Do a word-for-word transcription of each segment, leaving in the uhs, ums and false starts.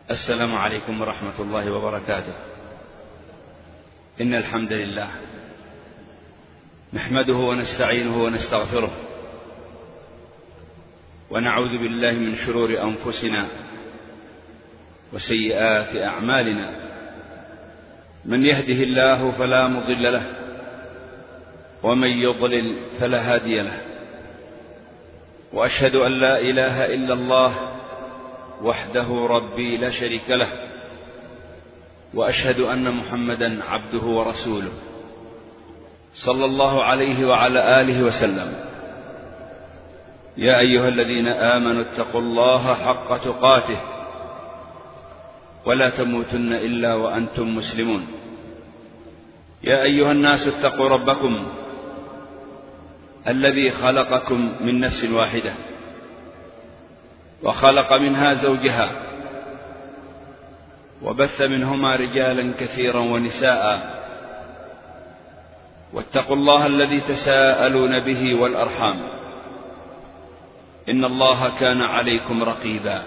السلام عليكم ورحمة الله وبركاته. إن الحمد لله نحمده ونستعينه ونستغفره، ونعوذ بالله من شرور أنفسنا وسيئات أعمالنا. من يهده الله فلا مضل له، ومن يضلل فلا هادي له. وأشهد أن لا إله إلا الله وحده ربي لا شريك له، وأشهد أن محمدا عبده ورسوله صلى الله عليه وعلى آله وسلم. يا أيها الذين آمنوا اتقوا الله حق تقاته ولا تموتن إلا وأنتم مسلمون. يا أيها الناس اتقوا ربكم الذي خلقكم من نفس واحدة، وخلق منها زوجها، وبث منهما رجالا كثيرا ونساء. واتقوا الله الذي تساءلون به والأرحام، إن الله كان عليكم رقيبا.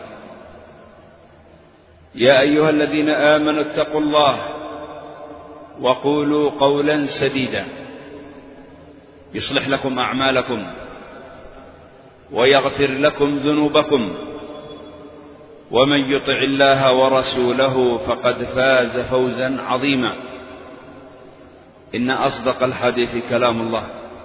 يا أيها الذين آمنوا اتقوا الله وقولوا قولا سديدا يصلح لكم أعمالكم ويغفر لكم ذنوبكم، ومن يطع الله ورسوله فقد فاز فوزا عظيما. إن أصدق الحديث كلام الله،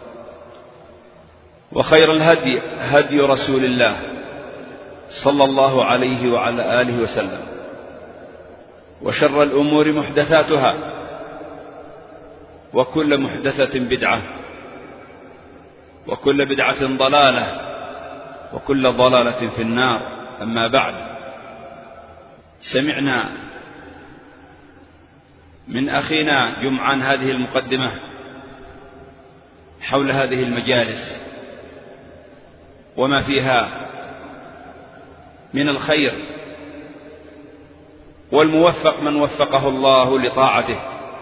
وخير الهدي هدي رسول الله صلى الله عليه وعلى آله وسلم. وشر الأمور محدثاتها، وكل محدثة بدعة، وكل بدعة ضلالة، وكل ضلالة في النار. أما بعد، سمعنا من أخينا جمعان هذه المقدمة حول هذه المجالس وما فيها من الخير، والموفق من وفقه الله لطاعته،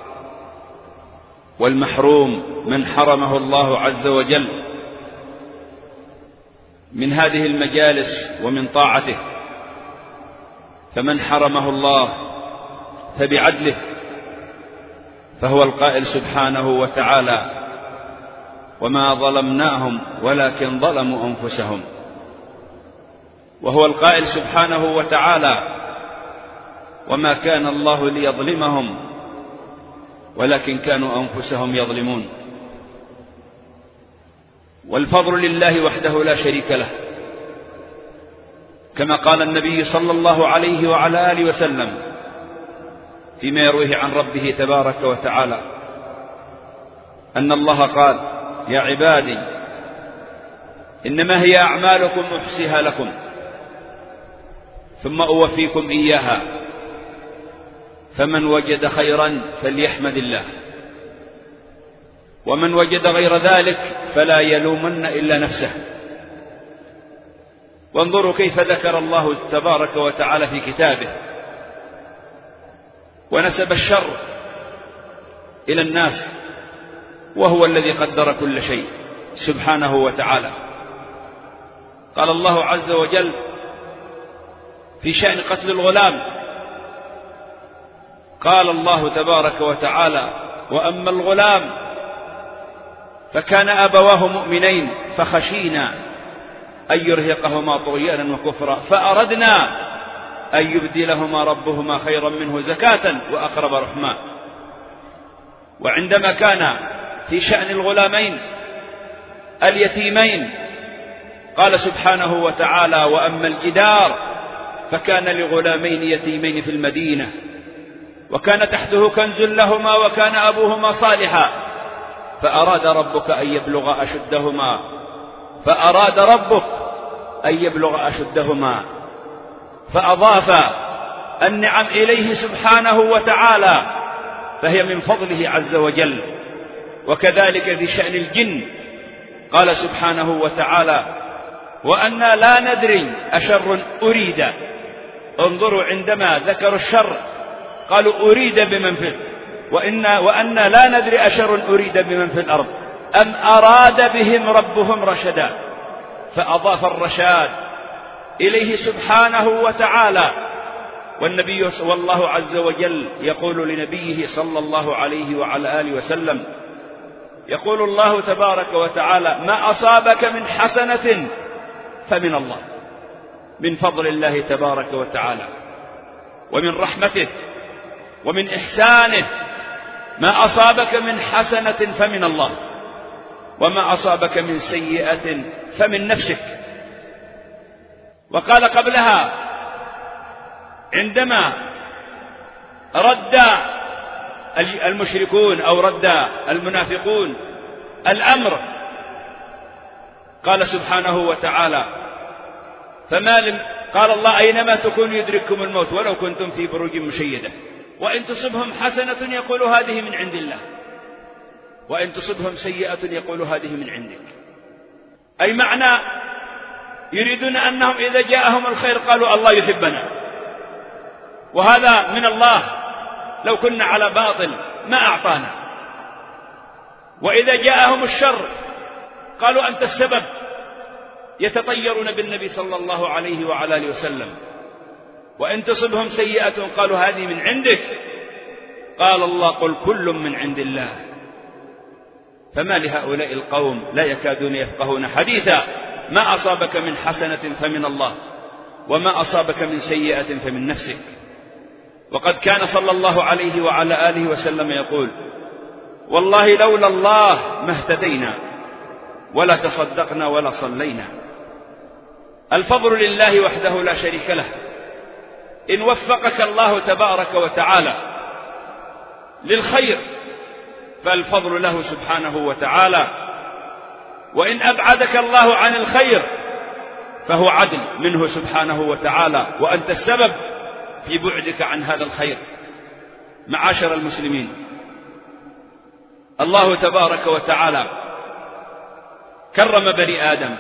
والمحروم من حرمه الله عز وجل من هذه المجالس ومن طاعته. فمن حرمه الله فبعدله، فهو القائل سبحانه وتعالى: وما ظلمناهم ولكن ظلموا أنفسهم. وهو القائل سبحانه وتعالى: وما كان الله ليظلمهم ولكن كانوا أنفسهم يظلمون. والفضل لله وحده لا شريك له، كما قال النبي صلى الله عليه وعلى آله وسلم فيما يرويه عن ربه تبارك وتعالى أن الله قال: يا عبادي إنما هي أعمالكم أحصيها لكم ثم أوفيكم إياها، فمن وجد خيرا فليحمد الله، ومن وجد غير ذلك فلا يلومن إلا نفسه. وانظروا كيف ذكر الله تبارك وتعالى في كتابه ونسب الشر إلى الناس، وهو الذي قدر كل شيء سبحانه وتعالى. قال الله عز وجل في شأن قتل الغلام، قال الله تبارك وتعالى: وأما الغلام فكان أبواه مؤمنين فخشينا أن يرهقهما طغيانا وكفرا فأردنا أن يبدلهما ربهما خيرا منه زكاة وأقرب رحما. وعندما كان في شأن الغلامين اليتيمين قال سبحانه وتعالى: وأما الجدار فكان لغلامين يتيمين في المدينة وكان تحته كنز لهما وكان أبوهما صالحا فأراد ربك أن يبلغ أشدهما فأراد ربك أن يبلغ أشدهما فأضاف النعم إليه سبحانه وتعالى، فهي من فضله عز وجل. وكذلك في شأن الجن قال سبحانه وتعالى: وأنا لا ندري أشر أريد. انظروا عندما ذكروا الشر قالوا أريد بمن في وإنا وأنا لا ندري أشر أريد بمن في الأرض أم أراد بهم ربهم رشدا، فأضاف الرشاد إليه سبحانه وتعالى والنبي والله عز وجل يقول لنبيه صلى الله عليه وعلى آله وسلم، يقول الله تبارك وتعالى: ما أصابك من حسنة فمن الله، من فضل الله تبارك وتعالى ومن رحمته ومن إحسانه. ما أصابك من حسنة فمن الله، وما أصابك من سيئة فمن نفسك. وقال قبلها عندما رد المشركون أو رد المنافقون الأمر، قال سبحانه وتعالى: فما لم قال الله: أينما تكونوا يدرككم الموت ولو كنتم في بروج مشيدة، وإن تصبهم حسنة يقول هذه من عند الله، وإن تصبهم سيئة يقول هذه من عندك. أي معنى يريدون أنهم إذا جاءهم الخير قالوا الله يحبنا، وهذا من الله، لو كنا على باطل ما أعطانا. وإذا جاءهم الشر قالوا أنت السبب، يتطيرون بالنبي صلى الله عليه وعلى آله وسلم. وإن تصبهم سيئة قالوا هذه من عندك، قال الله: قل كل من عند الله. فما لهؤلاء القوم لا يكادون يفقهون حديثا. ما أصابك من حسنة فمن الله، وما أصابك من سيئة فمن نفسك. وقد كان صلى الله عليه وعلى آله وسلم يقول: والله لولا الله ما اهتدينا ولا تصدقنا ولا صلينا. الفضل لله وحده لا شريك له. إن وفقك الله تبارك وتعالى للخير فالفضل له سبحانه وتعالى، وإن أبعدك الله عن الخير فهو عدل منه سبحانه وتعالى، وأنت السبب في بعدك عن هذا الخير. معاشر المسلمين، الله تبارك وتعالى كرم بني آدم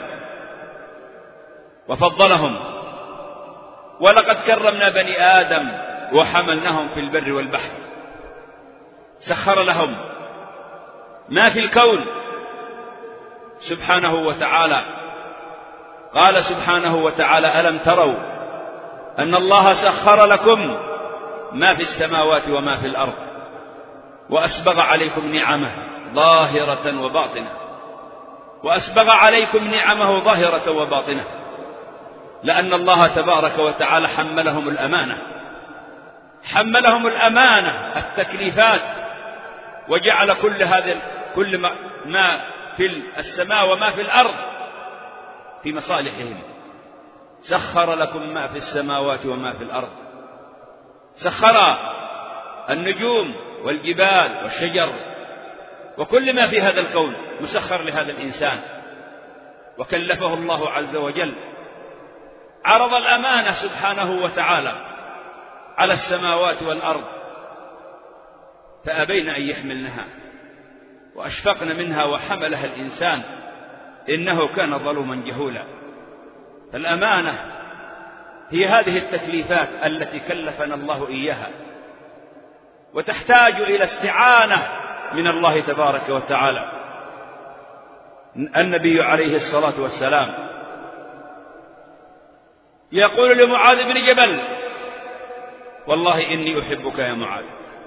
وفضلهم، ولقد كرمنا بني آدم وحملناهم في البر والبحر، سخر لهم ما في الكون سبحانه وتعالى. قال سبحانه وتعالى: ألم تروا أن الله سخر لكم ما في السماوات وما في الأرض وأسبغ عليكم نعمه ظاهرة وباطنة، وأسبغ عليكم نعمه ظاهرة وباطنة، لأن الله تبارك وتعالى حملهم الأمانة، حملهم الأمانة التكليفات، وجعل كل هذا كل ما في السماء وما في الأرض في مصالحهم. سخر لكم ما في السماوات وما في الأرض، سخر النجوم والجبال والشجر وكل ما في هذا الكون مسخر لهذا الإنسان. وكلفه الله عز وجل، عرض الأمانة سبحانه وتعالى على السماوات والأرض فأبين أن يحملنها وأشفقن منها وحملها الإنسان إنه كان ظلوما جهولا. فالأمانة هي هذه التكليفات التي كلفنا الله إياها، وتحتاج إلى استعانة من الله تبارك وتعالى. النبي عليه الصلاة والسلام يقول لمعاذ بن جبل: والله إني أحبك يا معاذ.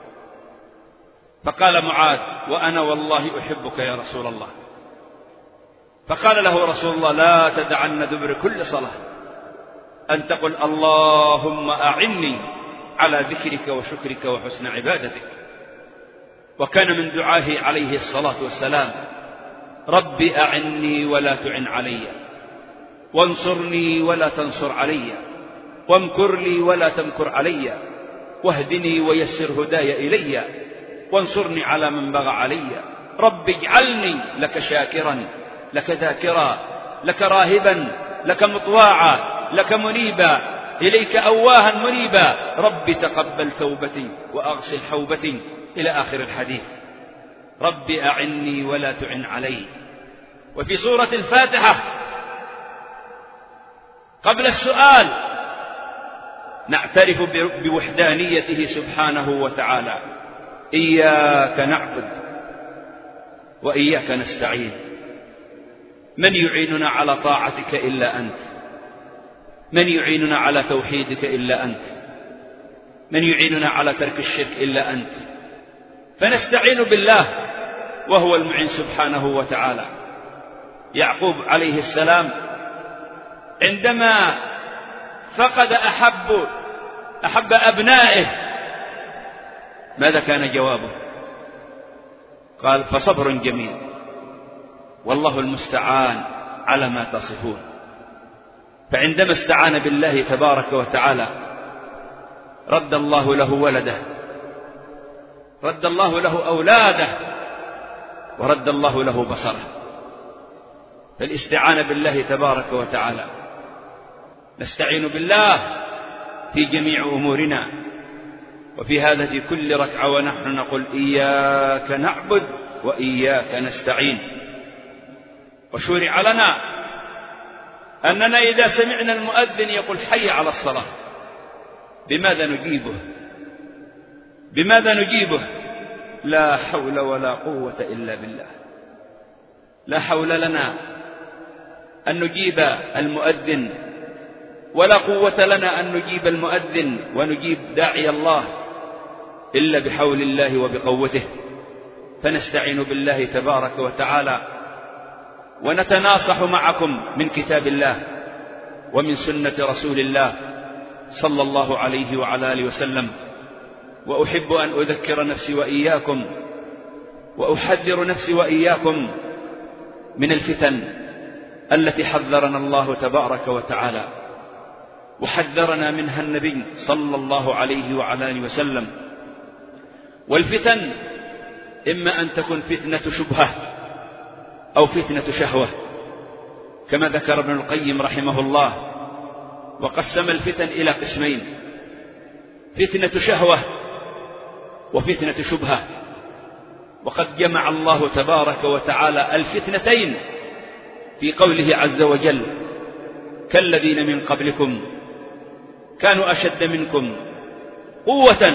فقال معاذ: وأنا والله أحبك يا رسول الله. فقال له رسول الله: لا تدعن دبر كل صلاة أن تقل اللهم أعني على ذكرك وشكرك وحسن عبادتك. وكان من دعائه عليه الصلاة والسلام: رب أعني ولا تعن علي، وانصرني ولا تنصر علي، وامكر لي ولا تمكر علي، واهدني ويسر هداي إلي، وانصرني على من بغى علي. رب اجعلني لك شاكرا، لك ذاكرا، لك راهبا، لك مطواعا، لك منيبا، إليك أواها منيبا. رب تقبل توبتي وأغسل حوبتي، إلى آخر الحديث. رب أعني ولا تعن علي. وفي سورة الفاتحة قبل السؤال نعترف بوحدانيته سبحانه وتعالى: إياك نعبد وإياك نستعين. من يعيننا على طاعتك إلا أنت، من يعيننا على توحيدك إلا أنت. من يعيننا على ترك الشرك إلا أنت، فنستعين بالله وهو المعين سبحانه وتعالى. يعقوب عليه السلام عندما فقد أحب أحب أبنائه ماذا كان جوابه؟ قال فصبر جميل والله المستعان على ما تصفون. فعندما استعان بالله تبارك وتعالى رد الله له ولده، رد الله له أولاده، ورد الله له بصره. فالاستعانة بالله تبارك وتعالى، نستعين بالله في جميع أمورنا، وفي هذا في كل ركعة ونحن نقول إياك نعبد وإياك نستعين. وشرع لنا أننا إذا سمعنا المؤذن يقول حي على الصلاة بماذا نجيبه؟ بماذا نجيبه؟ لا حول ولا قوة إلا بالله. لا حول لنا أن نجيب المؤذن، ولا قوة لنا أن نجيب المؤذن ونجيب داعي الله إلا بحول الله وبقوته. فنستعين بالله تبارك وتعالى، ونتناصح معكم من كتاب الله ومن سنة رسول الله صلى الله عليه وعلى آله وسلم. وأحب أن أذكر نفسي وإياكم وأحذر نفسي وإياكم من الفتن التي حذرنا الله تبارك وتعالى وحذرنا منها النبي صلى الله عليه وعلى آله وسلم. والفتن إما أن تكون فتنة شبهة أو فتنة شهوة، كما ذكر ابن القيم رحمه الله، وقسم الفتن إلى قسمين: فتنة شهوة وفتنة شبهة. وقد جمع الله تبارك وتعالى الفتنتين في قوله عز وجل: كالذين من قبلكم كانوا أشد منكم قوة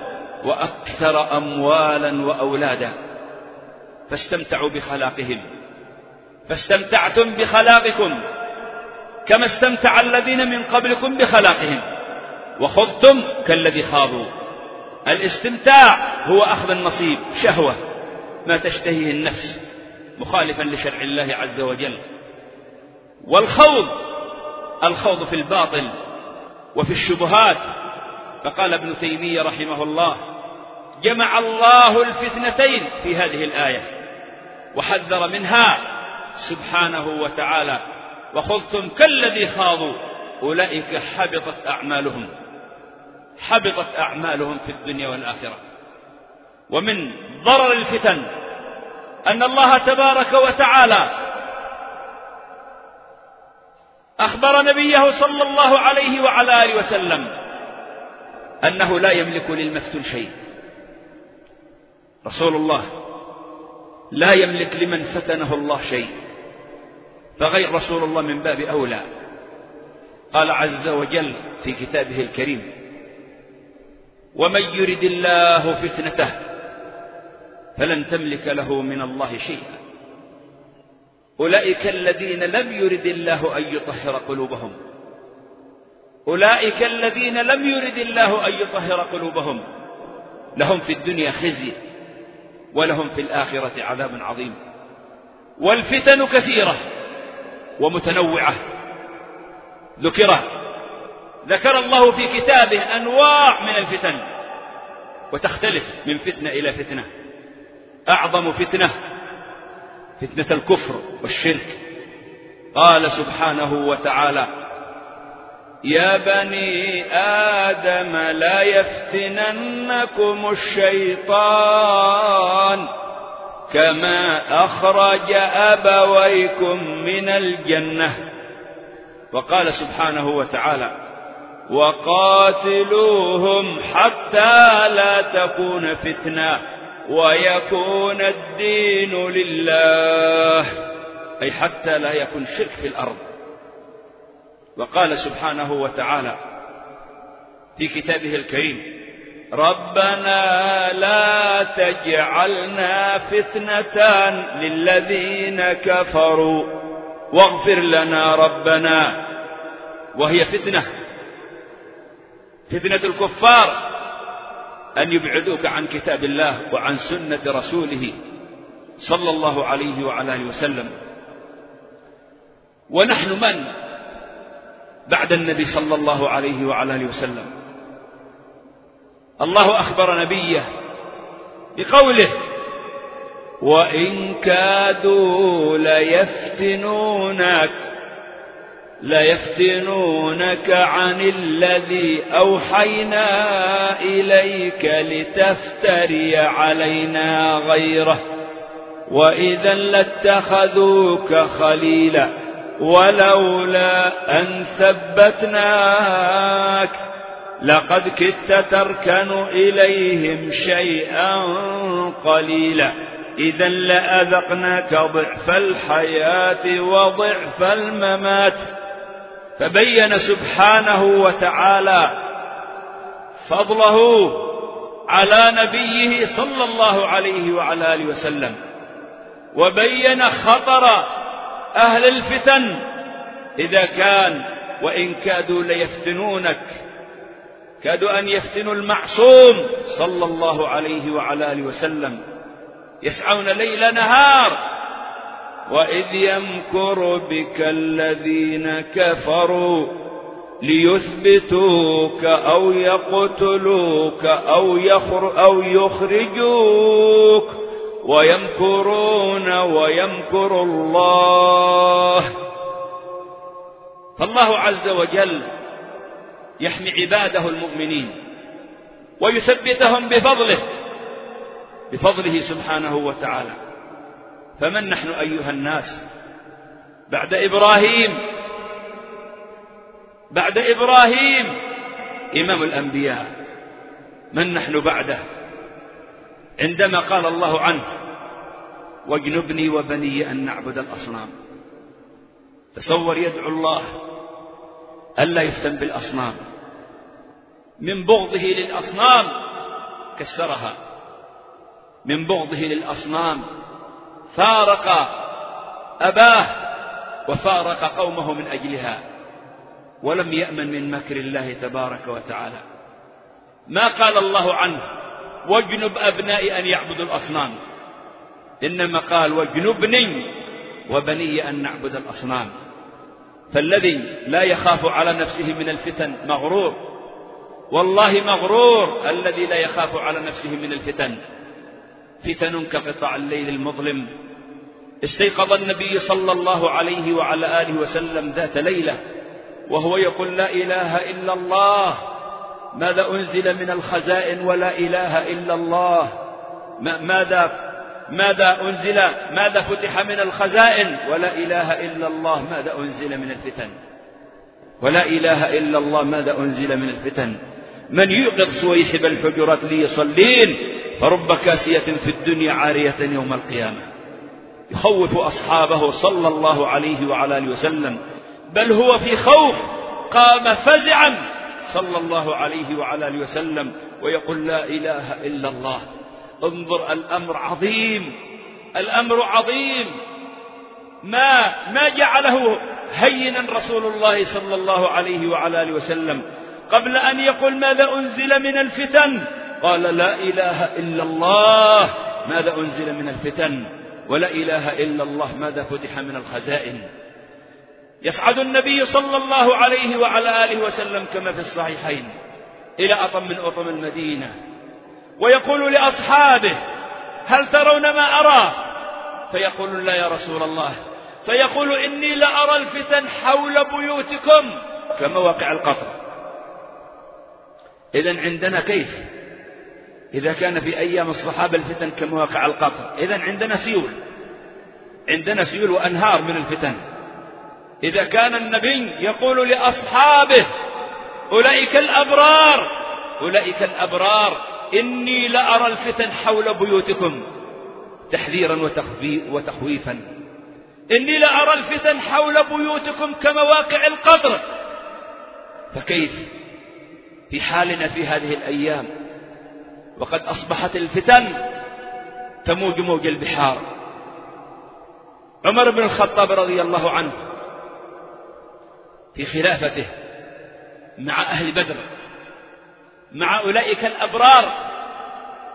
وأكثر أموالا وأولادا فاستمتعوا بخلاقهم فاستمتعتم بخلاقكم كما استمتع الذين من قبلكم بخلاقهم وخضتم كالذي خاضوا. الاستمتاع هو أخذ النصيب، شهوة ما تشتهيه النفس مخالفا لشرع الله عز وجل. والخوض الخوض في الباطل وفي الشبهات. فقال ابن تيمية رحمه الله: جمع الله الفتنتين في هذه الآية وحذر منها سبحانه وتعالى: وخذتم كالذي خاضوا أولئك حبطت أعمالهم حبطت أعمالهم في الدنيا والآخرة. ومن ضرر الفتن أن الله تبارك وتعالى أخبر نبيه صلى الله عليه وعلى آله وسلم أنه لا يملك للمفتون شيء. رسول الله لا يملك لمن فتنه الله شيء، فغير رسول الله من باب أولى. قال عز وجل في كتابه الكريم: ومن يرد الله فتنته فلن تملك له من الله شيئا. أولئك الذين لم يرد الله أن يطهر قلوبهم أولئك الذين لم يرد الله أن يطهر قلوبهم لهم في الدنيا خزي ولهم في الآخرة عذاب عظيم. والفتن كثيرة ومتنوعة ذكر ذكر الله في كتابه أنواع من الفتن، وتختلف من فتنة إلى فتنة. أعظم فتنة فتنة الكفر والشرك. قال سبحانه وتعالى: يا بني آدم لا يفتننكم الشيطان كما أخرج أبويكم من الجنة. وقال سبحانه وتعالى: وقاتلوهم حتى لا تكون فتنة ويكون الدين لله، أي حتى لا يكون شرك في الأرض. وقال سبحانه وتعالى في كتابه الكريم: ربنا لا تجعلنا فتنة للذين كفروا واغفر لنا ربنا. وهي فتنة فتنة الكفار أن يبعدوك عن كتاب الله وعن سنة رسوله صلى الله عليه وعلى آله وسلم. ونحن من بعد النبي صلى الله عليه وعلى آله وسلم؟ الله أخبر نبيه بقوله: وإن كادوا ليفتنونك ليفتنونك عن الذي أوحينا إليك لتفتري علينا غيره وإذا لاتخذوك خليلا ولولا أن ثبتناك لقد كدت تركن إليهم شيئا قليلا إذا لأذقناك ضعف الحياة وضعف الممات. فبين سبحانه وتعالى فضله على نبيه صلى الله عليه وعلى آله وسلم، وبين خطر أهل الفتن إذا كان وإن كادوا ليفتنونك، كادوا أن يفتنوا المعصوم صلى الله عليه وعلى آله وسلم، يسعون ليل نهار. وإذ يمكر بك الذين كفروا ليثبتوك أو يقتلوك أو, أو يخرجوك ويمكرون ويمكر الله. فالله عز وجل يحمي عباده المؤمنين ويثبتهم بفضله بفضله سبحانه وتعالى. فمن نحن أيها الناس بعد إبراهيم بعد إبراهيم إمام الأنبياء؟ من نحن بعده عندما قال الله عنه: واجنبني وبني أن نعبد الأصنام؟ تصور يدعو الله ألا يفتن بالأصنام، من بغضه للأصنام كسرها، من بغضه للأصنام فارق أباه وفارق قومه من أجلها، ولم يأمن من مكر الله تبارك وتعالى. ما قال الله عنه: واجنب أبنائي أن يعبدوا الأصنام، إنما قال: واجنبني وبني أن نعبد الأصنام. فالذي لا يخاف على نفسه من الفتن مغرور، والله مغرور الذي لا يخاف على نفسه من الفتن. فتن كقطع الليل المظلم. استيقظ النبي صلى الله عليه وعلى آله وسلم ذات ليلة وهو يقول: لا إله إلا الله. ماذا أنزل من الخزائن؟ ولا إله إلا الله. ماذا ماذا أنزل ماذا فتح من الخزائن؟ ولا إله إلا الله. ماذا أنزل من الفتن؟ ولا إله إلا الله. ماذا أنزل من الفتن؟ من يوقظ صويحب الحجرات ليصلين فرب كاسية في الدنيا عارية يوم القيامة. يخوف أصحابه صلى الله عليه وعلى آله وسلم، بل هو في خوف قام فزعا صلى الله عليه وعلى آله وسلم ويقول: لا إله إلا الله. انظر، الأمر عظيم، الأمر عظيم. ما ما جعله هينا رسول الله صلى الله عليه وعلى آله وسلم قبل أن يقول ماذا أنزل من الفتن قال: لا إله إلا الله. ماذا أنزل من الفتن؟ ولا إله إلا الله. ماذا فتح من الخزائن؟ يصعد النبي صلى الله عليه وعلى آله وسلم كما في الصحيحين إلى أطم من أطم المدينة ويقول لأصحابه: هل ترون ما أرى؟ فيقول: لا يا رسول الله. فيقول: إني لأرى الفتن حول بيوتكم كمواقع القطر. إذن عندنا كيف؟ إذا كان في أيام الصحابة الفتن كمواقع القطر، إذن عندنا سيول، عندنا سيول وأنهار من الفتن. إذا كان النبي يقول لأصحابه: أولئك الأبرار أولئك الأبرار إني لأرى الفتن حول بيوتكم تحذيرا وتخويفا، إني لأرى الفتن حول بيوتكم كمواقع القطر. فكيف في حالنا في هذه الأيام وقد أصبحت الفتن تموج موج البحار؟ عمر بن الخطاب رضي الله عنه في خلافته مع أهل بدر، مع أولئك الأبرار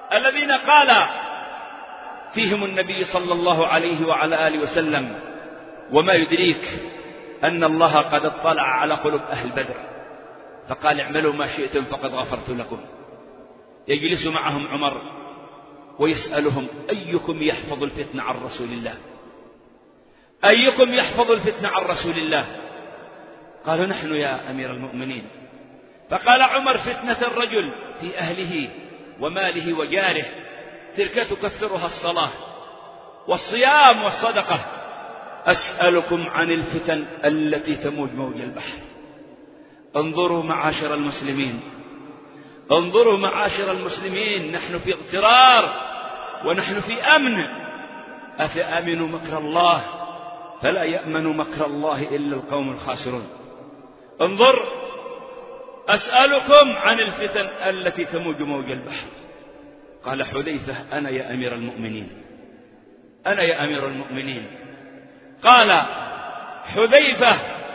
الذين قال فيهم النبي صلى الله عليه وعلى آله وسلم: وما يدريك أن الله قد اطلع على قلوب أهل بدر فقال: اعملوا ما شئتم فقد غفرت لكم. يجلس معهم عمر ويسألهم: أيكم يحفظ الفتنة عن رسول الله؟ أيكم يحفظ الفتنة عن رسول الله؟ قالوا: نحن يا أمير المؤمنين. فقال عمر: فتنة الرجل في أهله وماله وجاره تلك تكفرها الصلاة والصيام والصدقة. أسألكم عن الفتن التي تموج موج البحر. انظروا معاشر المسلمين، انظروا معاشر المسلمين، نحن في اغترار ونحن في أمن. أفأمنوا مكر الله فلا يأمن مكر الله إلا القوم الخاسرون. انظر: أسألكم عن الفتن التي تموج موج البحر. قال حذيفة: أنا يا أمير المؤمنين، أنا يا أمير المؤمنين. قال حذيفة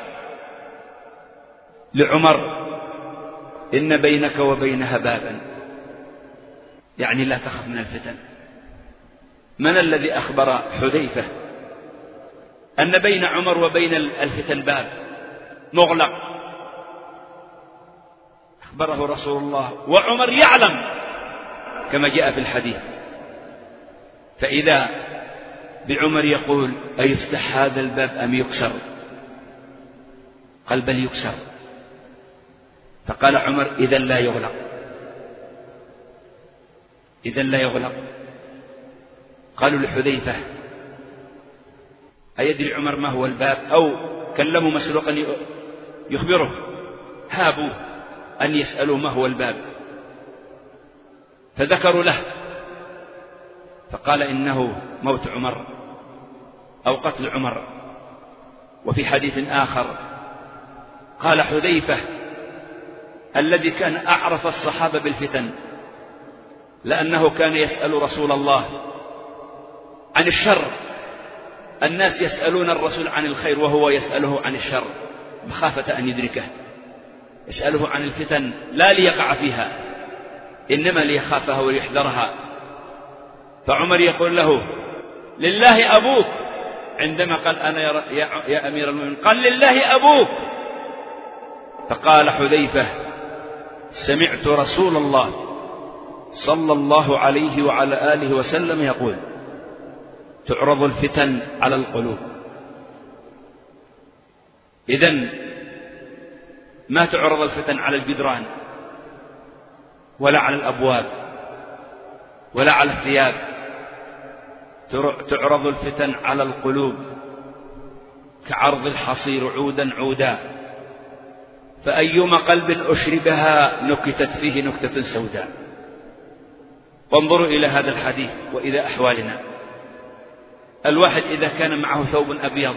لعمر: إن بينك وبينها بابا، يعني لا تخف من الفتن. من الذي أخبر حذيفة أن بين عمر وبين الفتن باب مغلق؟ أخبره رسول الله، وعمر يعلم كما جاء في الحديث. فإذا بعمر يقول: أيفتح هذا الباب أم يكسر؟ قال: بل يكسر. فقال عمر: إذن لا يغلق، إذن لا يغلق. قالوا لحذيفة: أيدري عمر ما هو الباب؟ أو كلموا مسروقا يخبره، هابوا أن يسألوا ما هو الباب. فذكروا له، فقال: إنه موت عمر أو قتل عمر. وفي حديث آخر قال حذيفة الذي كان أعرف الصحابة بالفتن، لأنه كان يسأل رسول الله عن الشر. الناس يسألون الرسول عن الخير وهو يسأله عن الشر مخافة أن يدركه. يسأله عن الفتن لا ليقع فيها، إنما ليخافها ويحذرها. فعمر يقول له: لله أبوك. عندما قال: أنا يا, يا أمير المؤمنين، قال: لله أبوك. فقال حذيفة: سمعت رسول الله صلى الله عليه وعلى آله وسلم يقول: تعرض الفتن على القلوب. إذن ما تعرض الفتن على الجدران ولا على الأبواب ولا على الثياب، تعرض الفتن على القلوب كعرض الحصير عودا عودا، فأيما قلب أشربها نكتت فيه نكتة سوداء. وانظروا إلى هذا الحديث وإلى أحوالنا. الواحد إذا كان معه ثوب أبيض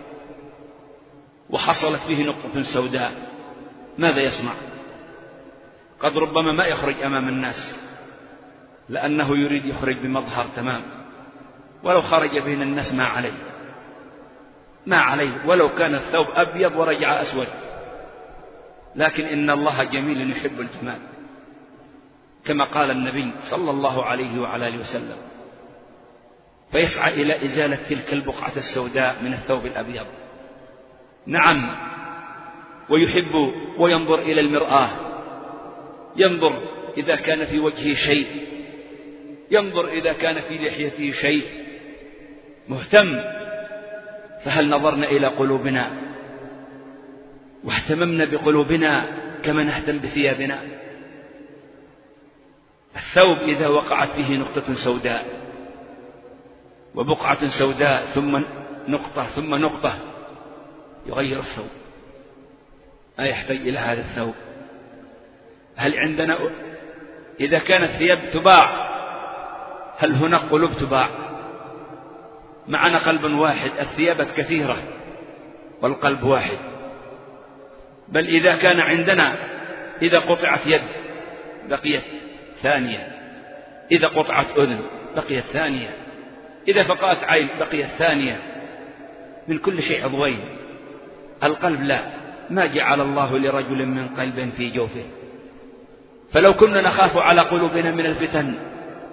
وحصلت فيه نقطة سوداء ماذا يصنع؟ قد ربما ما يخرج أمام الناس لأنه يريد يخرج بمظهر تمام، ولو خرج بين الناس ما عليه ما عليه ولو كان الثوب أبيض ورجع أسود. لكن إن الله جميل يحب الجمال، كما قال النبي صلى الله عليه وعلى آله وسلم، فيسعى إلى إزالة تلك البقعة السوداء من الثوب الأبيض. نعم، ويحب وينظر إلى المرآة، ينظر إذا كان في وجهه شيء، ينظر إذا كان في لحيته شيء، مهتم. فهل نظرنا إلى قلوبنا واهتممنا بقلوبنا كما نهتم بثيابنا؟ الثوب إذا وقعت فيه نقطة سوداء وبقعة سوداء ثم نقطة ثم نقطة يغير الثوب. ما يحتاج إلى هذا الثوب. هل عندنا إذا كانت ثياب تباع هل هناك قلوب تباع؟ معنا قلب واحد، الثيابة كثيرة والقلب واحد. بل إذا كان عندنا إذا قطعت يد بقيت ثانية، إذا قطعت أذن بقيت ثانية، إذا فقأت عين بقيت ثانية، من كل شيء عضوين. القلب لا، ما جعل الله لرجل من قلب في جوفه. فلو كنا نخاف على قلوبنا من الفتن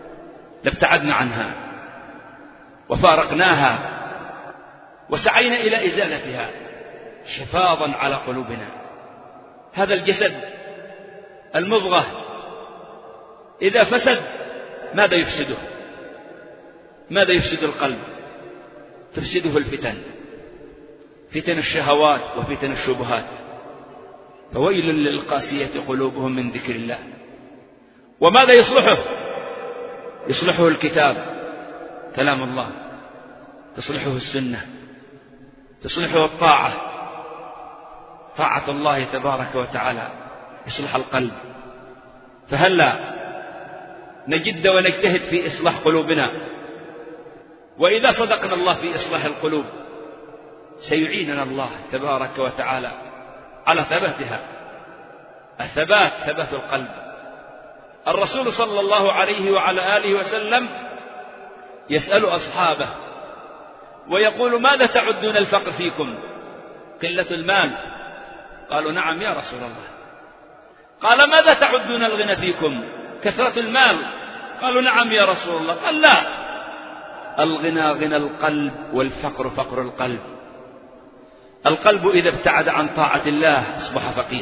لابتعدنا عنها وفارقناها وسعينا إلى إزالتها حفاظا على قلوبنا. هذا الجسد المضغة إذا فسد ماذا يفسده؟ ماذا يفسد القلب؟ تفسده الفتن، فتن الشهوات وفتن الشبهات. فويل للقاسية قلوبهم من ذكر الله. وماذا يصلحه؟ يصلحه الكتاب كلام الله، تصلحه السنة، تصلحه الطاعة، طاعة الله تبارك وتعالى، يصلح القلب. فهلا نجد ونجتهد في إصلاح قلوبنا، وإذا صدقنا الله في إصلاح القلوب سيعيننا الله تبارك وتعالى على ثباتها. الثبات ثبات القلب. الرسول صلى الله عليه وعلى آله وسلم يسأل أصحابه ويقول: ماذا تعدون الفقر فيكم؟ قلة المال. قالوا: نعم يا رسول الله. قال: ماذا تعدون الغنى فيكم؟ كثرة المال. قالوا: نعم يا رسول الله. قال: لا، الغنى غنى القلب والفقر فقر القلب. القلب إذا ابتعد عن طاعة الله أصبح فقير،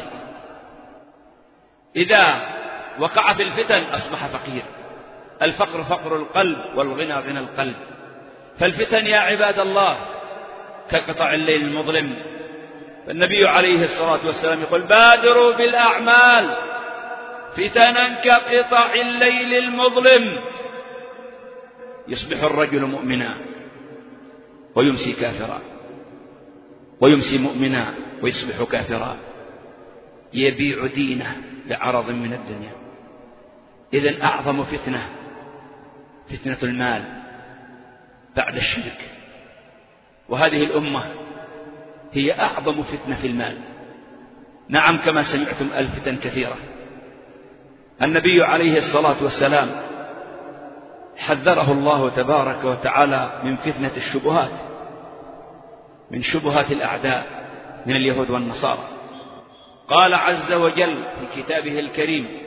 إذا وقع في الفتن أصبح فقير. الفقر فقر القلب والغنى غنى القلب. فالفتن يا عباد الله كقطع الليل المظلم. النبي عليه الصلاة والسلام يقول: بادروا بالأعمال فتنا كقطع الليل المظلم. يصبح الرجل مؤمنا ويمسي كافرا، ويمسي مؤمنا ويصبح كافرا، يبيع دينه بعرض من الدنيا. إذن أعظم فتنة فتنة المال بعد الشرك، وهذه الأمة هي أعظم فتنة في المال. نعم، كما سمعتم الفتن كثيرة. النبي عليه الصلاة والسلام حذره الله تبارك وتعالى من فتنة الشبهات، من شبهات الأعداء من اليهود والنصارى. قال عز وجل في كتابه الكريم: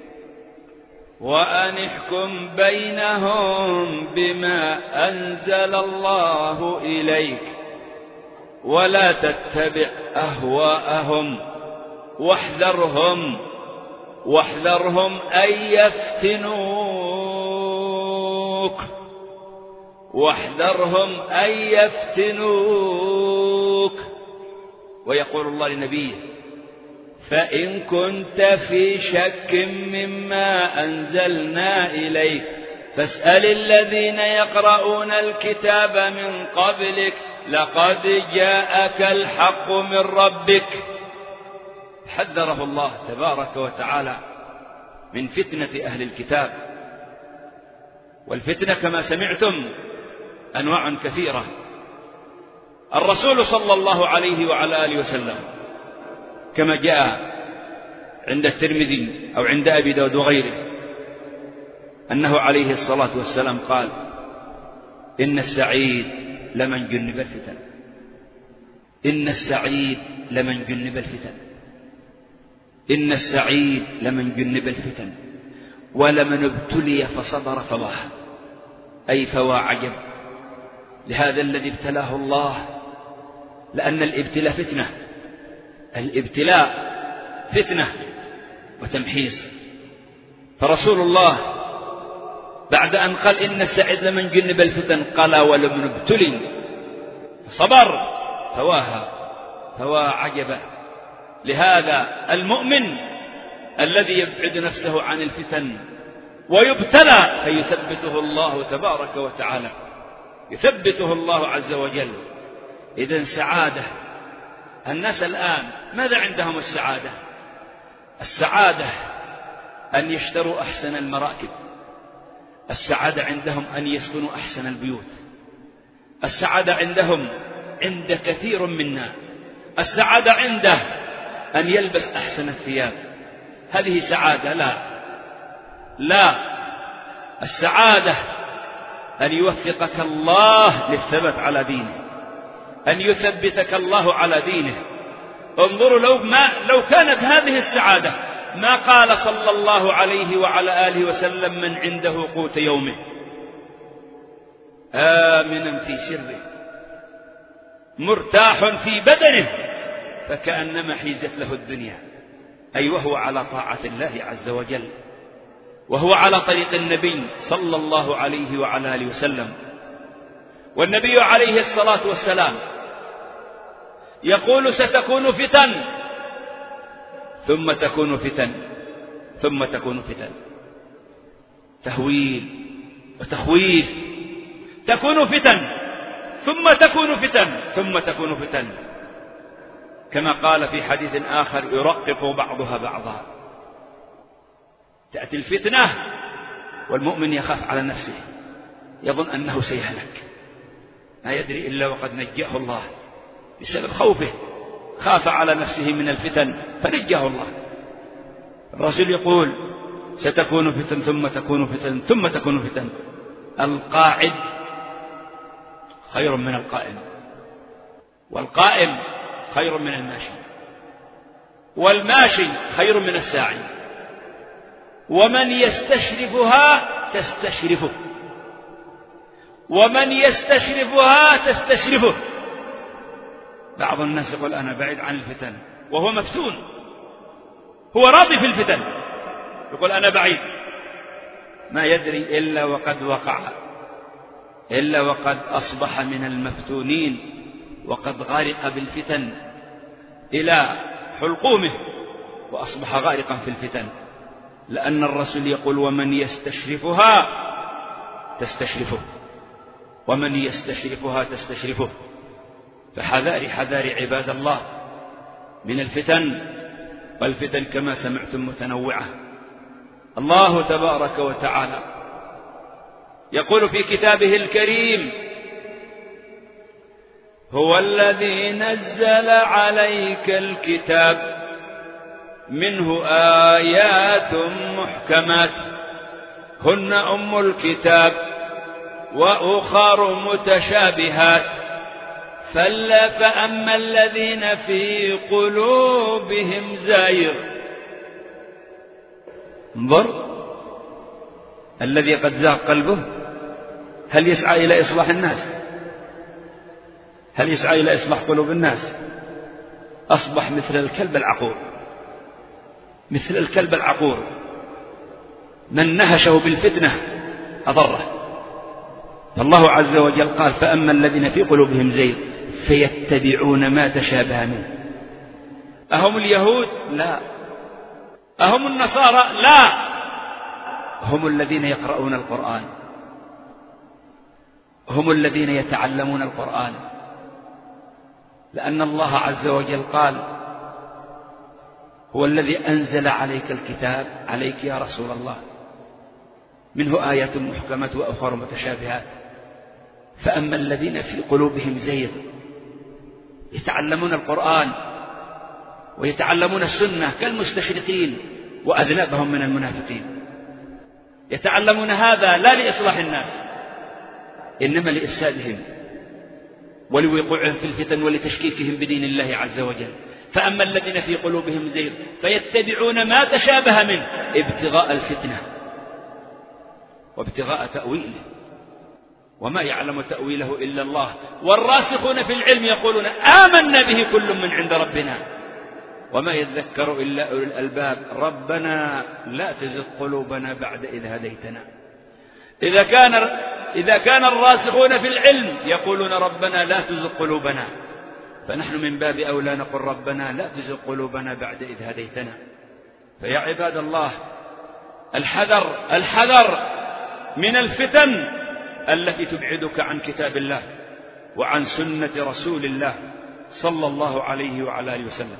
وأن احكم بينهم بما أنزل الله إليك ولا تتبع أهواءهم واحذرهم واحذرهم أن يفتنوك واحذرهم أن يفتنوك. ويقول الله لنبيه: فإن كنت في شك مما أنزلنا إليك فاسأل الذين يقرؤون الكتاب من قبلك لقد جاءك الحق من ربك. حذره الله تبارك وتعالى من فتنة أهل الكتاب. والفتنة كما سمعتم أنواع كثيرة. الرسول صلى الله عليه وعلى آله وسلم كما جاء عند الترمذي أو عند أبي داود وغيره أنه عليه الصلاة والسلام قال: إن السعيد لمن جنب الفتن، إن السعيد لمن جنب الفتن، إن السعيد لمن جنب الفتن ولمن ابتلي فصبر فضاح. أي فوا عجب لهذا الذي ابتلاه الله، لأن الابتلاء فتنة، الابتلاء فتنة وتمحيص. فرسول الله بعد أن قال إن السعيد لمن جنب الفتن قال: ولمن ابتلي صبر فواها فوا عجبا لهذا المؤمن الذي يبعد نفسه عن الفتن ويبتلى فيثبته الله تبارك وتعالى، يثبته الله عز وجل. إذن سعادة. الناس الآن ماذا عندهم السعادة؟ السعادة أن يشتروا أحسن المراكب، السعادة عندهم أن يسكنوا أحسن البيوت، السعادة عندهم عند كثير منا السعادة عنده أن يلبس أحسن الثياب. هذه سعادة؟ لا لا، السعادة أن يوفقك الله للثبات على دينه، أن يثبتك الله على دينه. انظروا لو, ما لو كانت هذه السعادة ما قال صلى الله عليه وعلى آله وسلم: من عنده قوت يومه آمنا في سره مرتاح في بدنه فكأنما حيزت له الدنيا، أي وهو على طاعة الله عز وجل، وهو على طريق النبي صلى الله عليه وعلى آله وسلم. والنبي عليه الصلاة والسلام يقول ستكون فتن ثم تكون فتن ثم تكون فتن، تهويل وتخويف، تكون فتن ثم تكون فتن ثم تكون فتن، كما قال في حديث آخر يرقق بعضها بعضا. تأتي الفتنة والمؤمن يخاف على نفسه، يظن أنه سيهلك، ما يدري إلا وقد نجاه الله بسبب خوفه، خاف على نفسه من الفتن فنجاه الله. الرسول يقول ستكون فتن ثم تكون فتن ثم تكون فتن، القاعد خير من القائم، والقائم خير من الماشي، والماشي خير من الساعي، ومن يستشرفها تستشرفه، ومن يستشرفها تستشرفه. بعض الناس يقول أنا بعيد عن الفتن وهو مفتون، هو راضي في الفتن، يقول أنا بعيد، ما يدري إلا وقد وقع، إلا وقد أصبح من المفتونين وقد غارق بالفتن إلى حلقومه وأصبح غارقا في الفتن، لأن الرسول يقول ومن يستشرفها تستشرفه، ومن يستشرفها تستشرفه. فحذاري حذاري عباد الله من الفتن، والفتن كما سمعتم متنوعة. الله تبارك وتعالى يقول في كتابه الكريم هو الذي نزل عليك الكتاب منه آيات محكمات هن أم الكتاب وأخر متشابهات فأما الذين في قلوبهم زيغ، انظر، الذي قد زاغ قلبه هل يسعى إلى إصلاح الناس؟ هل يسعى إلى إصلاح قلوب الناس؟ أصبح مثل الكلب العقور، مثل الكلب العقور، من نهشه بالفتنة أضره. فالله عز وجل قال فأما الذين في قلوبهم زيغ فيتبعون ما تشابه منه. أهم اليهود؟ لا. أهم النصارى؟ لا. هم الذين يقرؤون القرآن، هم الذين يتعلمون القرآن، لأن الله عز وجل قال هو الذي أنزل عليك الكتاب، عليك يا رسول الله، منه آيات محكمات وأخر متشابهات. فأما الذين في قلوبهم زيغ يتعلمون القرآن ويتعلمون السنة كالمستشرقين وأذنابهم من المنافقين، يتعلمون هذا لا لإصلاح الناس إنما لإفسادهم ولوقوعهم في الفتن ولتشكيكهم بدين الله عز وجل. فأما الذين في قلوبهم زيغ فيتبعون ما تشابه منه ابتغاء الفتنة وابتغاء تأويله وما يعلم تأويله إلا الله، والراسخون في العلم يقولون آمنا به كل من عند ربنا وما يذكر إلا أولو الألباب ربنا لا تزغ قلوبنا بعد إذ هديتنا. إذا كان إذا كان الراسخون في العلم يقولون ربنا لا تزغ قلوبنا، فنحن من باب أولى نقول ربنا لا تزغ قلوبنا بعد إذ هديتنا. فيا عباد الله الحذر الحذر من الفتن التي تبعدك عن كتاب الله وعن سنة رسول الله صلى الله عليه وعلى آله وسلم.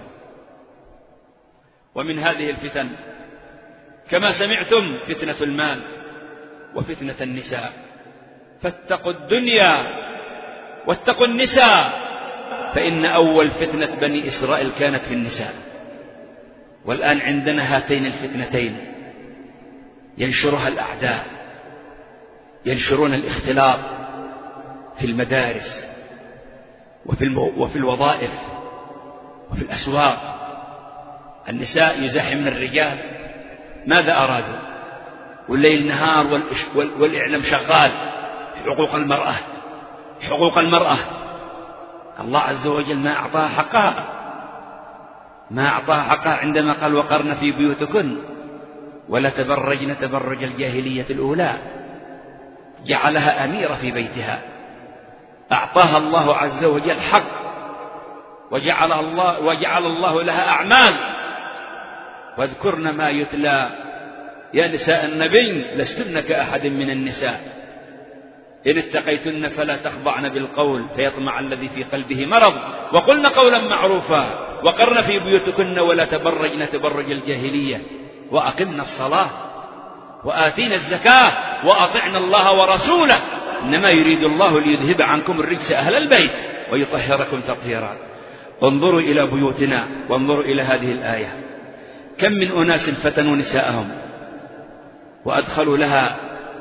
ومن هذه الفتن كما سمعتم فتنة المال وفتنة النساء، فاتقوا الدنيا واتقوا النساء، فإن أول فتنة بني إسرائيل كانت في النساء، والآن عندنا هاتين الفتنتين ينشرها الأعداء، ينشرون الاختلاط في المدارس وفي, وفي الوظائف وفي الأسواق. النساء يزاحمن الرجال، ماذا أرادوا؟ والليل نهار والإعلام شغال، حقوق المرأة حقوق المرأة الله عز وجل ما أعطاها حقها ما أعطاها حقها عندما قال وقرن في بيوتكن ولا تبرجن تبرج الجاهلية الأولى، جعلها أميرة في بيتها، أعطاها الله عز وجل حق، وجعل الله, وجعل الله لها أعمال. واذكرن ما يتلى يا نساء النبي لستن كأحد من النساء إن اتقيتن فلا تخضعن بالقول فيطمع الذي في قلبه مرض وقلن قولا معروفا وقرن في بيوتكن ولا تبرجن تبرج الجاهلية وأقمن الصلاة وآتينا الزكاة وأطعنا الله ورسوله إنما يريد الله ليذهب عنكم الرجس أهل البيت ويطهركم تطهيرا. انظروا إلى بيوتنا وانظروا إلى هذه الآية، كم من أناس فتنوا نساءهم وأدخلوا لها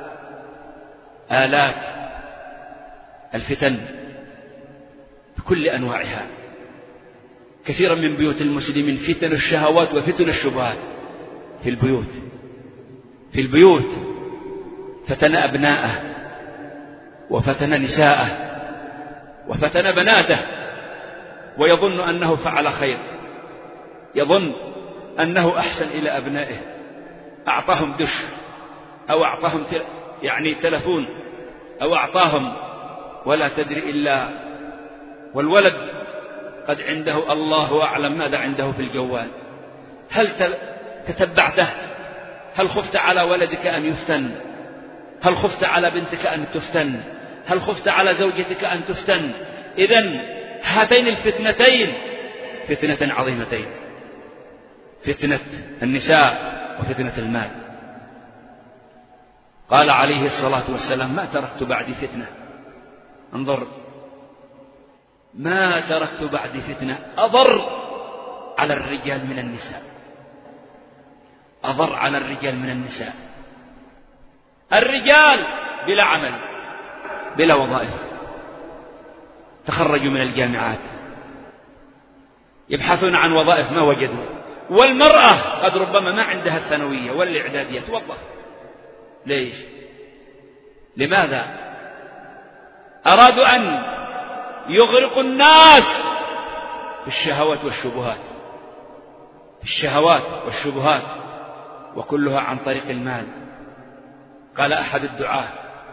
آلات الفتن بكل أنواعها. كثيرا من بيوت المسلمين فتن الشهوات وفتن الشبهات في البيوت في البيوت فتن أبناءه وفتن نساءه وفتن بناته ويظن أنه فعل خير، يظن أنه أحسن إلى أبنائه، أعطاهم دش أو أعطاهم يعني تلفون أو أعطاهم ولا تدري إلا والولد قد عنده الله أعلم ماذا عنده في الجوال. هل تتبعته؟ هل خفت على ولدك أن يفتن؟ هل خفت على بنتك أن تفتن؟ هل خفت على زوجتك أن تفتن؟ إذن هاتين الفتنتين فتنة عظيمتين، فتنة النساء وفتنة المال. قال عليه الصلاة والسلام ما تركت بعد فتنة، انظر، ما تركت بعد فتنة أضر على الرجال من النساء، أضر على الرجال من النساء. الرجال بلا عمل بلا وظائف، تخرجوا من الجامعات يبحثون عن وظائف ما وجدوا، والمرأة قد ربما ما عندها الثانوية ولا الإعدادية توظف. ليش؟ لماذا؟ أرادوا أن يغرقوا الناس في الشهوات والشبهات في الشهوات والشبهات وكلها عن طريق المال. قال أحد الدعاة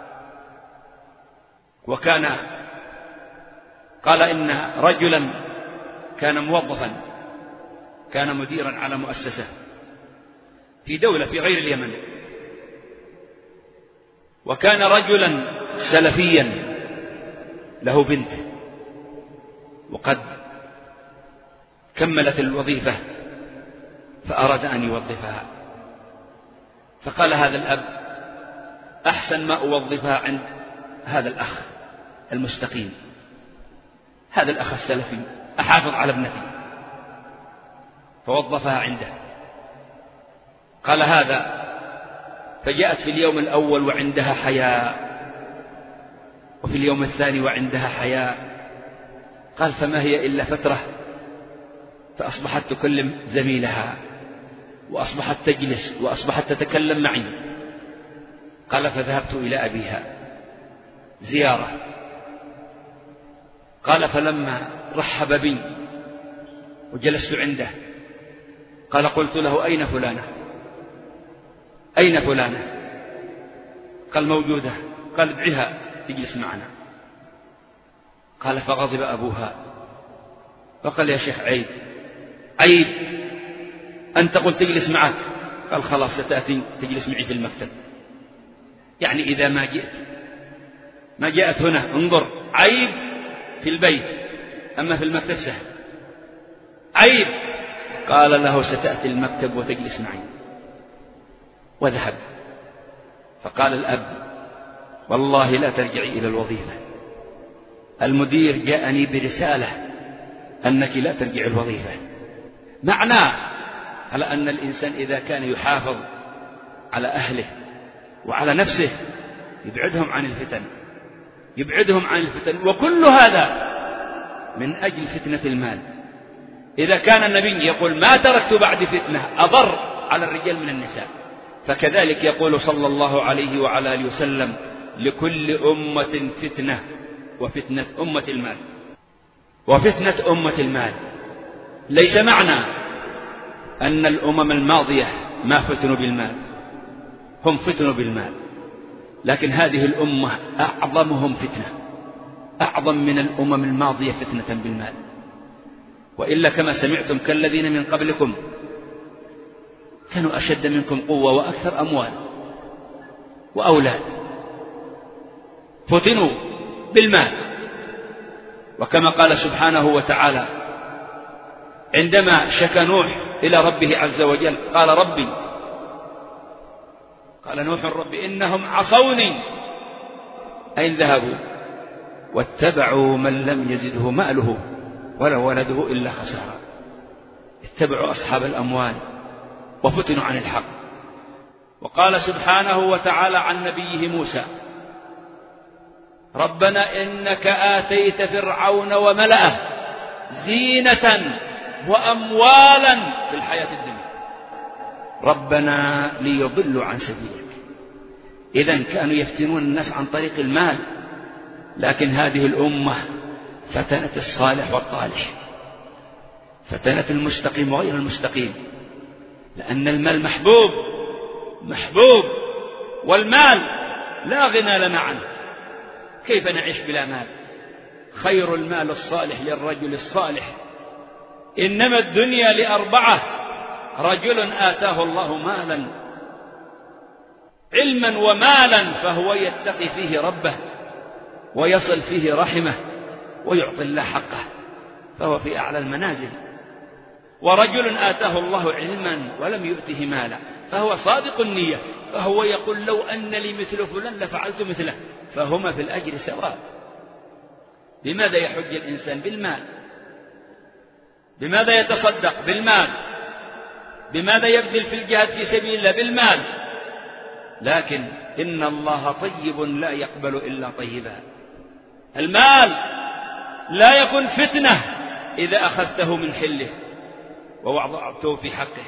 وكان قال إن رجلا كان موظفا، كان مديرا على مؤسسة في دولة في غير اليمن، وكان رجلا سلفيا له بنت وقد كملت الوظيفة فأراد أن يوظفها، فقال هذا الأب أحسن ما أوظفها عند هذا الأخ المستقيم، هذا الأخ السلفي أحافظ على ابنتي، فوظفها عنده. قال هذا فجاءت في اليوم الأول وعندها حياء، وفي اليوم الثاني وعندها حياء. قال فما هي إلا فترة فأصبحت تكلم زميلها وأصبحت تجلس وأصبحت تتكلم معي. قال فذهبت إلى أبيها زيارة. قال فلما رحب بي وجلست عنده قال قلت له أين فلانة أين فلانة؟ قال موجودة. قال ادعها تجلس معنا. قال فغضب أبوها فقال يا شيخ عيب عيب أنت قلت تجلس معك. قال خلاص ستأتي تجلس معي في المكتب، يعني إذا ما جئت ما جاءت هنا انظر عيب في البيت أما في المكتب سهل عيب. قال له ستأتي المكتب وتجلس معي، وذهب. فقال الأب والله لا ترجعي إلى الوظيفة، المدير جاءني برسالة أنك لا ترجع الوظيفة. معناه على أن الإنسان إذا كان يحافظ على أهله وعلى نفسه يبعدهم عن الفتن يبعدهم عن الفتن وكل هذا من أجل فتنة المال. إذا كان النبي يقول ما تركت بعد فتنة أضر على الرجال من النساء، فكذلك يقول صلى الله عليه وعلى آله وسلم لكل أمة فتنة، وفتنة أمة المال وفتنة أمة المال ليس معنى أن الأمم الماضية ما فتنوا بالمال، هم فتنوا بالمال، لكن هذه الأمة أعظمهم فتنة، أعظم من الأمم الماضية فتنة بالمال. وإلا كما سمعتم كالذين من قبلكم كانوا أشد منكم قوة وأكثر أموال وأولاد، فتنوا بالمال. وكما قال سبحانه وتعالى عندما شكى نوح إلى ربه عز وجل قال ربي قال نوح رب إنهم عصوني، أين ذهبوا؟ واتبعوا من لم يزده ماله ولا ولده إلا خسارة. اتبعوا أصحاب الأموال وفتنوا عن الحق. وقال سبحانه وتعالى عن نبيه موسى ربنا إنك آتيت فرعون وملأه زينة وأموالا في الحياة الدنيا ربنا ليضلوا عن سبيلك. إذن كانوا يفتنون الناس عن طريق المال، لكن هذه الأمة فتنت الصالح والطالح، فتنت المستقيم وغير المستقيم، لأن المال محبوب محبوب والمال لا غنى لنا عنه. كيف نعيش بلا مال؟ خير المال الصالح للرجل الصالح، إنما الدنيا لأربعة: رجل آتاه الله مالا علما ومالا فهو يتقي فيه ربه ويصل فيه رحمه ويعطي الله حقه فهو في أعلى المنازل. ورجل آتاه الله علما ولم يؤته مالا فهو صادق النية فهو يقول لو أن لي مثل فلان لفعلت مثله، فهما في الأجر سواء. بماذا يحج الإنسان؟ بالمال. بماذا يتصدق؟ بالمال. بماذا يبذل في الجهاد في سبيل الله؟ بالمال. لكن إن الله طيب لا يقبل إلا طيبا. المال لا يكون فتنة إذا أخذته من حله ووضعته في حقه.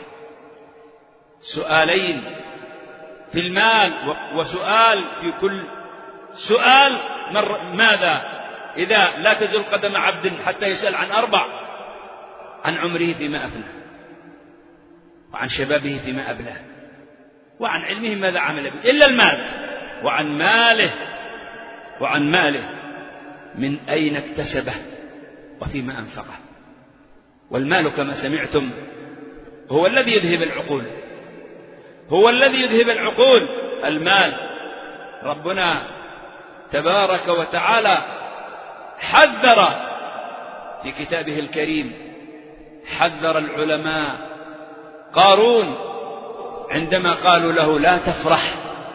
سؤالين في المال وسؤال في كل سؤال ماذا إذا لا تزل قدم عبد حتى يسأل عن أربع: عن عمره فيما أفنى، وعن شبابه فيما أبلاه، وعن علمه ماذا عمل به، إلا المال، وعن ماله وعن ماله من أين اكتسبه وفيما أنفقه. والمال كما سمعتم هو الذي يذهب العقول، هو الذي يذهب العقول المال. ربنا تبارك وتعالى حذر في كتابه الكريم، حذر العلماء قارون عندما قالوا له لا تفرح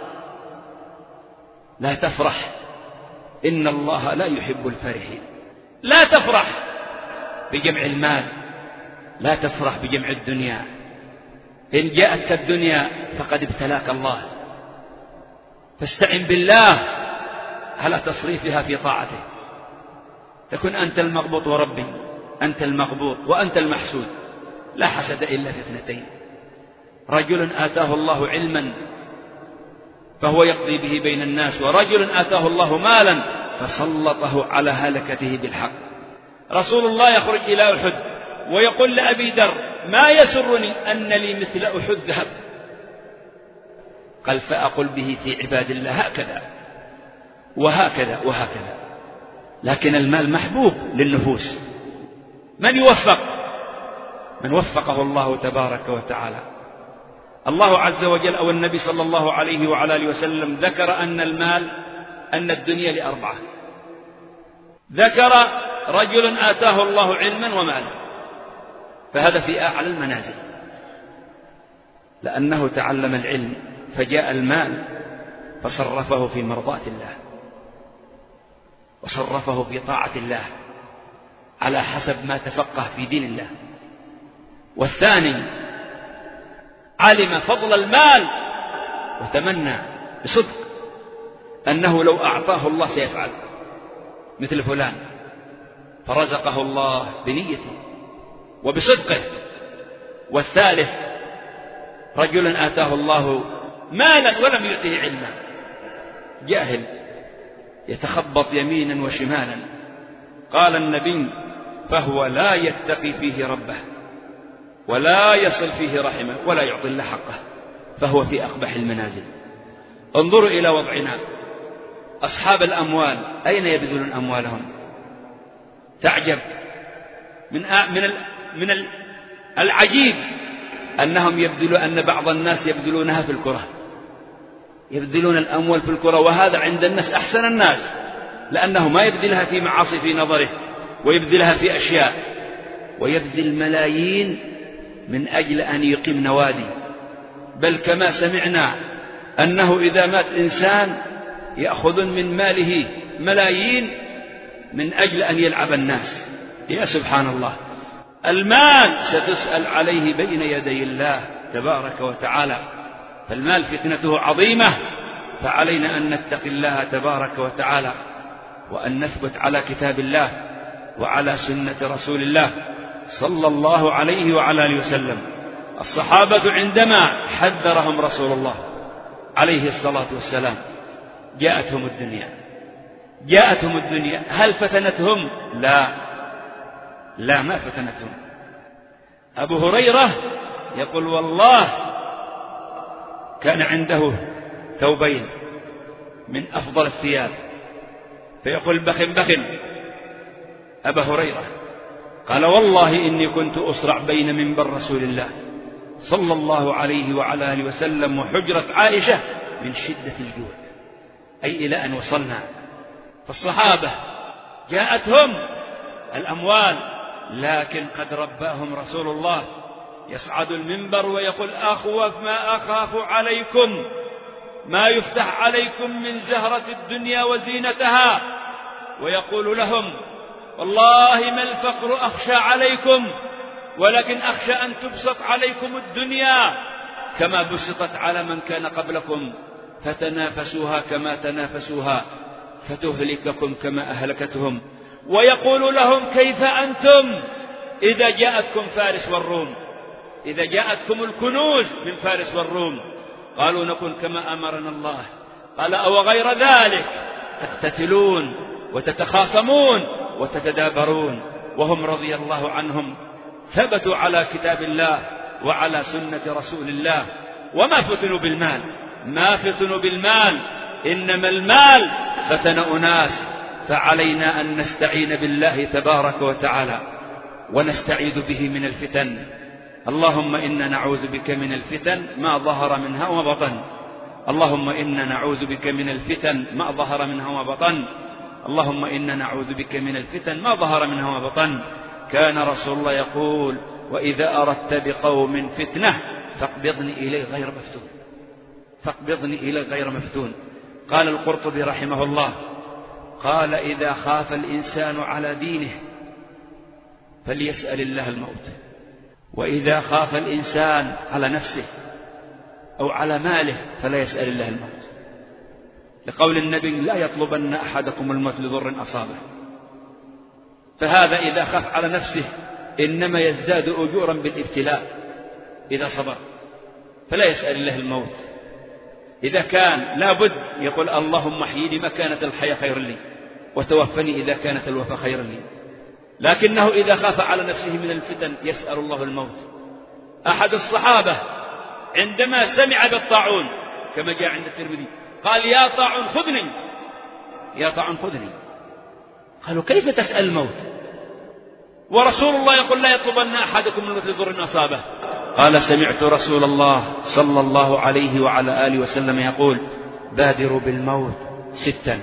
لا تفرح إن الله لا يحب الفرحين. لا تفرح بجمع المال، لا تفرح بجمع الدنيا. إن جاءتك الدنيا فقد ابتلاك الله، فاستعن بالله على تصريفها في طاعته. تكن أنت المغبوط وربي، أنت المغبوط وأنت المحسود. لا حسد إلا في اثنتين: رجل آتاه الله علما فهو يقضي به بين الناس، ورجل آتاه الله مالا فسلطه على هلكته بالحق. رسول الله يخرج إلى أحد ويقول لأبي ذر: ما يسرني أن لي مثل أحد ذهب. قال: فأقل به في عباد الله هكذا وهكذا وهكذا. لكن المال محبوب للنفوس. من يوفق؟ من وفقه الله تبارك وتعالى. الله عز وجل أو النبي صلى الله عليه وعلى آله وسلم ذكر أن المال أن الدنيا لأربعة. ذكر رجل آتاه الله علما ومالا، فهذا في أعلى المنازل، لأنه تعلم العلم فجاء المال فصرفه في مرضاة الله وصرفه في طاعة الله على حسب ما تفقه في دين الله. والثاني علم فضل المال وتمنى بصدق أنه لو أعطاه الله سيفعل مثل فلان، فرزقه الله بنيته وبصدقه. والثالث رجل آتاه الله مالا ولم يؤته علما، جاهل يتخبط يمينا وشمالا. قال النبي: فهو لا يتقي فيه ربه ولا يصل فيه رحمه ولا يعطي الله حقه، فهو في أقبح المنازل. انظروا إلى وضعنا، أصحاب الأموال أين يبذلون أموالهم؟ تعجب من من من العجيب أنهم يبذلون، أن بعض الناس يبذلونها في الكرة، يبذلون الأموال في الكرة، وهذا عند الناس أحسن الناس، لأنه ما يبذلها في معاصي في نظره، ويبذلها في أشياء، ويبذل ملايين من أجل أن يقيم نوادي. بل كما سمعنا أنه إذا مات إنسان يأخذون من ماله ملايين من أجل أن يلعب الناس. يا سبحان الله، المال ستسأل عليه بين يدي الله تبارك وتعالى، فالمال فتنته عظيمة، فعلينا أن نتقي الله تبارك وتعالى، وأن نثبت على كتاب الله وعلى سنة رسول الله صلى الله عليه وعلى آله وسلم. الصحابة عندما حذرهم رسول الله عليه الصلاة والسلام جاءتهم الدنيا جاءتهم الدنيا هل فتنتهم؟ لا لا ما فتنتهم. أبو هريرة يقول: والله كان عنده ثوبين من أفضل الثياب، فيقول: بخن بخن أبا هريرة. قال: والله إني كنت أصرع بين منبر رسول الله صلى الله عليه وعلى آله وسلم وحجرة عائشة من شدة الجوع، أي إلى أن وصلنا. فالصحابة جاءتهم الأموال، لكن قد رباهم رسول الله، يصعد المنبر ويقول: أخوف ما أخاف عليكم ما يفتح عليكم من زهرة الدنيا وزينتها، ويقول لهم: والله ما الفقر أخشى عليكم، ولكن أخشى أن تبسط عليكم الدنيا كما بسطت على من كان قبلكم، فتنافسوها كما تنافسوها، فتهلككم كما أهلكتهم. ويقول لهم: كيف أنتم إذا جاءتكم فارس والروم، إذا جاءتكم الكنوز من فارس والروم؟ قالوا: نكون كما أمرنا الله. قال: أو غير ذلك تقتتلون وتتخاصمون وتتدابرون، وهم رضي الله عنهم ثبتوا على كتاب الله وعلى سنة رسول الله، وما فتنوا بالمال، ما فتنوا بالمال، إنما المال فتن أناس. فعلينا أن نستعين بالله تبارك وتعالى ونستعيذ به من الفتن. اللهم إنا نعوذ بك من الفتن ما ظهر منها وما بطن، اللهم إنا نعوذ بك من الفتن ما ظهر منها وما بطن، اللهم إنا نعوذ بك من الفتن ما ظهر منها وما بطن. كان رسول الله يقول: وإذا أردت بقوم فتنة فاقبضني إليه غير مفتون، فاقبضني إليه غير مفتون. قال القرطبي رحمه الله: قال: إذا خاف الإنسان على دينه فليسأل الله الموت، وإذا خاف الإنسان على نفسه أو على ماله فلا يسأل الله الموت، لقول النبي: لا يطلبن أحدكم الموت لضر أصابه. فهذا إذا خاف على نفسه إنما يزداد أجورا بالابتلاء إذا صبر، فلا يسأل الله الموت. إذا كان لابد يقول: اللهم احيني ما كانت الحياة خير لي، وتوفني إذا كانت الوفاة خيرا لي. لكنه إذا خاف على نفسه من الفتن يسأل الله الموت. أحد الصحابة عندما سمع بالطاعون كما جاء عند الترمذي قال: يا طاعون خذني، يا طاعون خذني. قالوا: كيف تسأل الموت ورسول الله يقول: لا يطلبن أحدكم الموت لضر أصابه؟ قال: سمعت رسول الله صلى الله عليه وعلى آله وسلم يقول: بادروا بالموت ستا: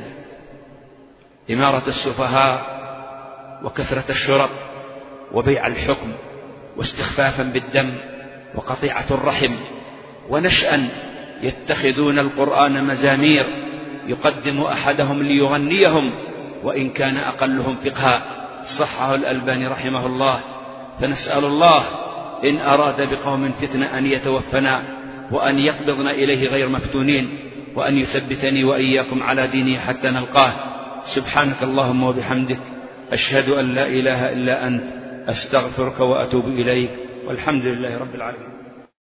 إمارة السفهاء، وكثرة الشرط، وبيع الحكم، واستخفافا بالدم، وقطيعة الرحم، ونشأ يتخذون القرآن مزامير يقدم أحدهم ليغنيهم وإن كان أقلهم فقها. صححه الألباني رحمه الله. فنسأل الله إن أراد بقوم فتنة أن يتوفنا وأن يقبضنا إليه غير مفتونين، وأن يثبتني وإياكم على دينه حتى نلقاه. سبحانك اللهم وبحمدك، أشهد أن لا إله إلا أنت، أستغفرك وأتوب إليك، والحمد لله رب العالمين.